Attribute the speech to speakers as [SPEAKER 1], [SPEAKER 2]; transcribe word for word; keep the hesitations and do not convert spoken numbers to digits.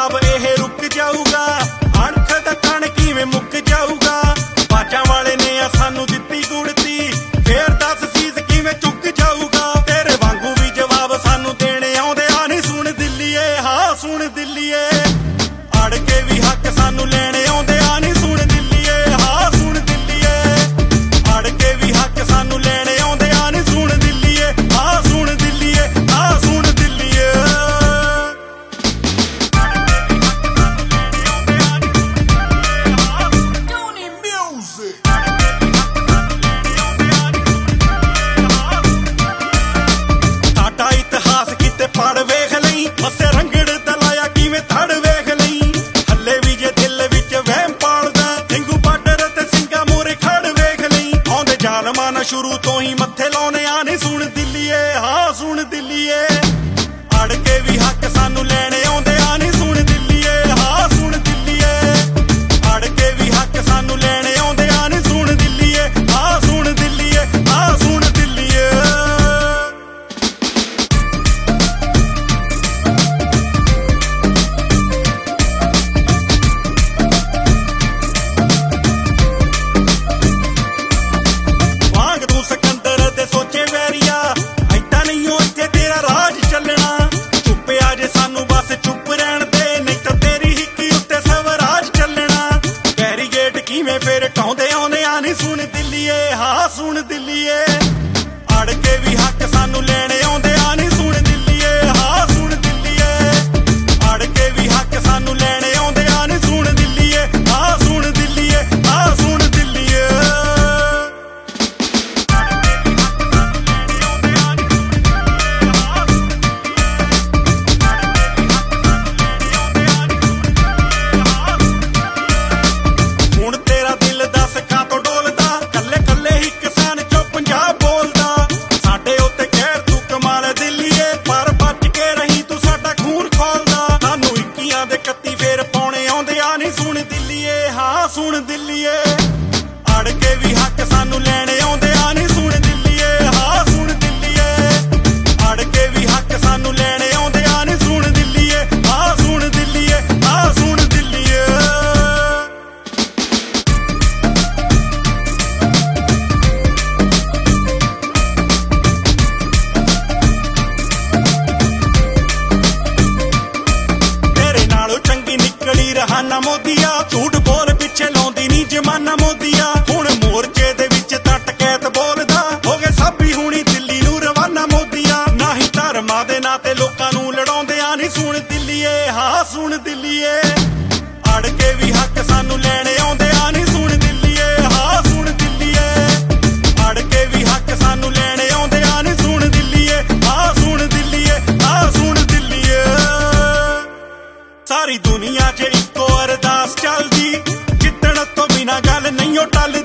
[SPEAKER 1] जवाब यह रुक जाऊगा, अणख दा कण किवें मुक जाऊगा। बाजां वाले ने आ सानू दित्ती गुड़ती, फेर दस सीस किवें चुक जाऊगा। तेरे वांगू भी जवाब सानू देने आउंदे आ नी सुन दिल्लीए, हाँ सुन दिल्लीए। अड़ के भी हक सानू लेने आउंदे आ नी सुन दिल्लीए, हाँ सुन दिल्लीए। अड़ के भी हक सानू लेने आउंदे आ नी सुन दिल्लीए, हाँ सुन दिल्लीए, हाँ सुन दिल्लीए। साडा इतिहास किते पढ़ वेख लई, मसे रंगड़ दलाया किवें धड़ वेख लई। हल्ले भी जे दिल विच वहम पालदा, सिंघू बार्डर ते सिंगा मोरे खड़ वेख लई। आउंदे जालमां ना शुरू तो ही मत्थे लाउने आ नी सुन दिल्लीए, हाँ सुन दिल्लीए। अड़ के भी हक सानू लेने आउंदे आ नी सुन दिल्लीए, हाँ सुन दिल्लीए। अड़ के भी हक सानू लेने आउंदे आ नी सुन दिल्लीए, हाँ सुन दिल्लीए, हाँ सुन दिल्लीए। वांग तू सिकंदर दे सोचे वैरिया, ऐदां नहीं हो इत्थे तेरा राज चलना। चुप आ जे सानू बस चुप रहण दे, नहीं तां तेरी हिक्की उत्ते स्वराज चलना। बैरीगेट किवें फेर टौंदे आउंदे आ नी सुन दिल्लीए, हाँ सुन दिल्लीए। अड़ के भी हक सानू लेने आउंदे आ नी सुन दिल्लीए, हाँ सुन दिल्लीए। अड़ के भी हक सानू लेने आउंदे आ नी सुन दिल्लीए, हाँ सुन दिल्लीए, हाँ सुन दिल्लीए। ਹੁਣ ਤੇਰਾ ਦਿਲ ਦੱਸ ਕਾਤੋਂ ਡੋਲਦਾ, ਕੱਲੇ ਕੱਲੇ ਹੀ ਕਿਸਾਨ ਚੋਂ ਪੰਜਾਬ ਬੋਲਦਾ। ਸਾਡੇ ਉੱਤੇ ਕਹਿਰ ਤੂੰ ਕਮਾਲ ਦਿੱਲੀਏ, ਪਰ ਬਚ ਕੇ ਰਹੀ ਤੂੰ ਸਾਡਾ ਖੂਨ ਖੋਲਦਾ। ਸਾਨੂੰ ਇੱਕੀਆਂ ਦੇ ਇਕੱਤੀ ਫੇਰ ਪਾਉਣੇ ਆਉਂਦੇ ਆ ਨੀ ਸੁਣ ਦਿੱਲੀਏ, ਹਾਂ ਸੁਣ ਦਿੱਲੀਏ। ਅੜ ਕੇ ਵੀ ਹੱਕ ਸਾਨੂੰ ਲੈਣੇ ਆਉਂਦੇ ਆ ਨੀ ਸੁਣ ਦਿੱਲੀਏ, ਹਾਂ ਸੁਣ ਦਿੱਲੀਏ। ਅੜ ਕੇ ਵੀ ਹੱਕ ਸਾਨੂੰ ਲੈਣੇ ਆਉਂਦੇ ਆ ਨੀ ਸੁਣ ਦਿੱਲੀਏ, ਹਾਂ ਸੁਣ ਦਿੱਲੀਏ, ਹਾਂ ਸੁਣ ਦਿੱਲੀਏ। तेरे नालों चंगी निकली रहाना मोदिया, झूठ बोल पिछे लाउंदी नी जमाना मोदिया। हुण मोर्चे दे विच तां टकैत बोलदा, हो गए साबी हुणी दिल्ली नूं रवाना मोदिया। ना ही धर्मां दे नाते लोकां नूं लड़ाउंदे आ नी सुन दिल्लीए, हाँ सुन दिल्लीए। अड़ के भी हक सानू लेने आउंदे आ नी सुन दिल्लीए, हाँ सुन दिल्लीए। अड़ के भी हक सानू लेने आउंदे आ नी सुन दिल्लीए, हाँ सुन दिल्लीए, हाँ सुन दिल्लीए। सारी दुनिया च इक्को अरदास चलदी, जिद्दण तो बिना गल नहीं ओ टलदी।